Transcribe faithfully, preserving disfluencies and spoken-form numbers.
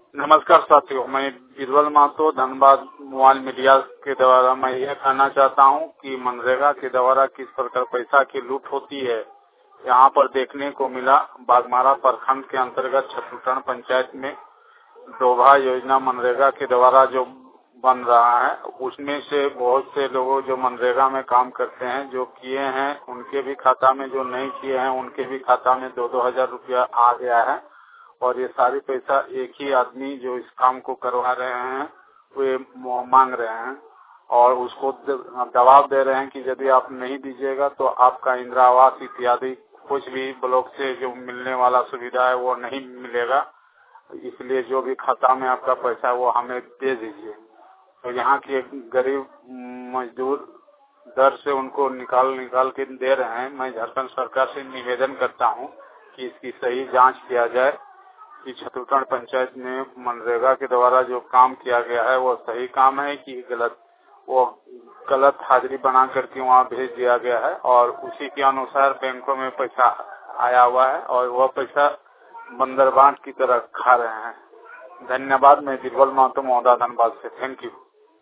नमस्कार साथियों, मैं बीरबल महतो धनबाद मोबाइल मीडिया के द्वारा मैं यह कहना चाहता हूं कि मनरेगा के द्वारा किस प्रकार पैसा की लूट होती है यहां पर देखने को मिला। बागमारा प्रखंड के अंतर्गत छतुटन पंचायत में डोभा योजना मनरेगा के द्वारा जो बन रहा है, उसमें से बहुत से लोगों जो मनरेगा में काम करते हैं, जो किए हैं उनके भी खाता में, जो नहीं किए हैं उनके भी खाता में दो दो हजार रुपया आ गया है। और ये सारी पैसा एक ही आदमी जो इस काम को करवा रहे हैं वे मांग रहे हैं और उसको दबाव दे रहे हैं कि यदि आप नहीं दीजिएगा तो आपका इंदिरा आवास इत्यादि कुछ भी ब्लॉक से जो मिलने वाला सुविधा है वो नहीं मिलेगा। इसलिए जो भी खाता में आपका पैसा है वो हमें दे दीजिए। तो यहाँ के एक गरीब मजदूर दर से उनको निकाल निकाल के दे रहे हैं। मैं झारखंड सरकार से निवेदन करता हूँ कि इसकी सही जांच किया जाए कि छतुटन पंचायत में मनरेगा के द्वारा जो काम किया गया है वो सही काम है कि गलत। वो गलत हाजिरी बना करके वहाँ भेज दिया गया है और उसी के अनुसार बैंकों में पैसा आया हुआ है और वह पैसा बंदरबांट की तरह खा रहे हैं। धन्यवाद। मैं बीरबल महतो महोदय धनबाद से। Thank you.